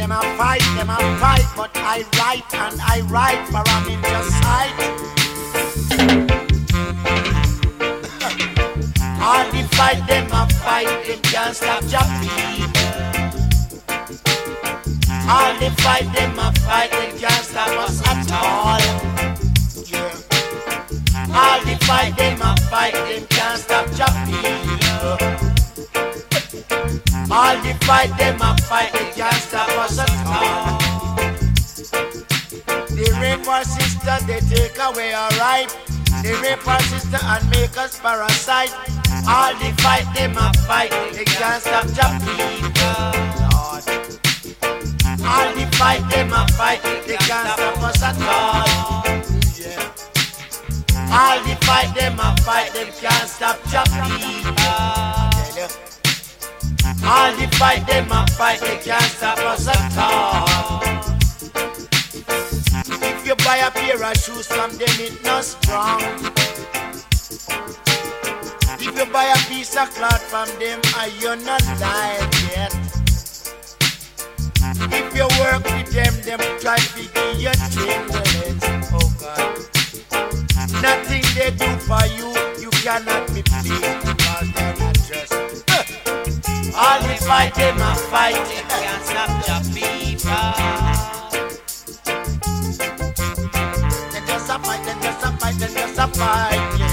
them a fight, but I write and I write for I'm in your sight. All the fight, them a fight, them can't stop your beat. All the fight, them a fight, them can't stop us at all. Yeah. All the fight, them a fight, them can't stop your beat. All the fight, them a fight, they can't stop us at all. They rape our sister, they take away our right. They rape our sister and make us parasite. All the fight, them a fight, they can't stop your people, Lord. All the fight, them a fight, they can't stop us at all. Yeah. All the fight, them a fight, they can't stop your people. All the fight, them a fight, they can't stop us at all. If you buy a pair of shoes from them, it not strong. If you buy a piece of cloth from them, you're not live yet. If you work with them try to give you trinkets. Oh God. Nothing they do for you, you cannot be pleased because they're not just. All the fight, them a fight, they can't stop your people. They just a fight, they just a fight, they just a fight, yeah.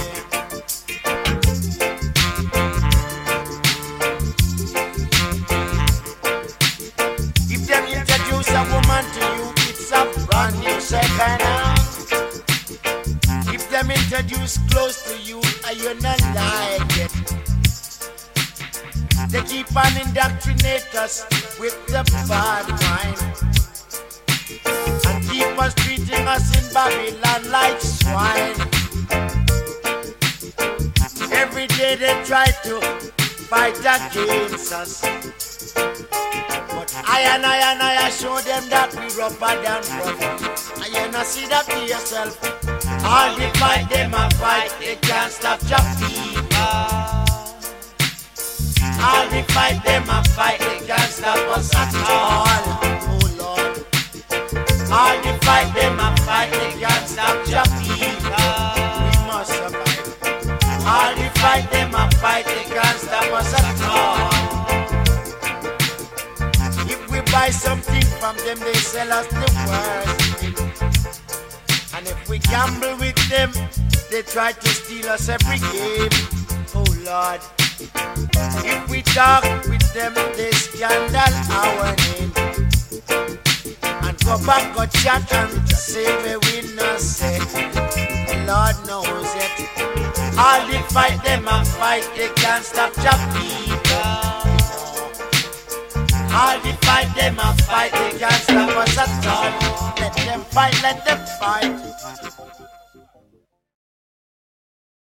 If them introduce a woman to you, it's a brand new second hand. If them introduce close to you, you're not like it. They keep on indoctrinate us with the bad mind and keep us treating us in Babylon like swine. Every day they try to fight against us, but I show them that we rougher than rough. And you not see that to yourself. All the fight, them a fight, they can't stop your people. All the fight, them a fight, they can't stop us at all. Oh Lord. All the fight, them a fight, they can't stop your people. We must survive. All the fight, them a fight, they can't stop us at all. If we buy something from them, they sell us the worst thing. And if we gamble with them, they try to steal us every game. Oh Lord. If we talk with them, they scandal our name and go back, go chat and say we no say. The Lord knows it. All the fight, them a fight, they can't stop your people. All the fight, them a fight, they can't stop us at all. Let them fight, let them fight.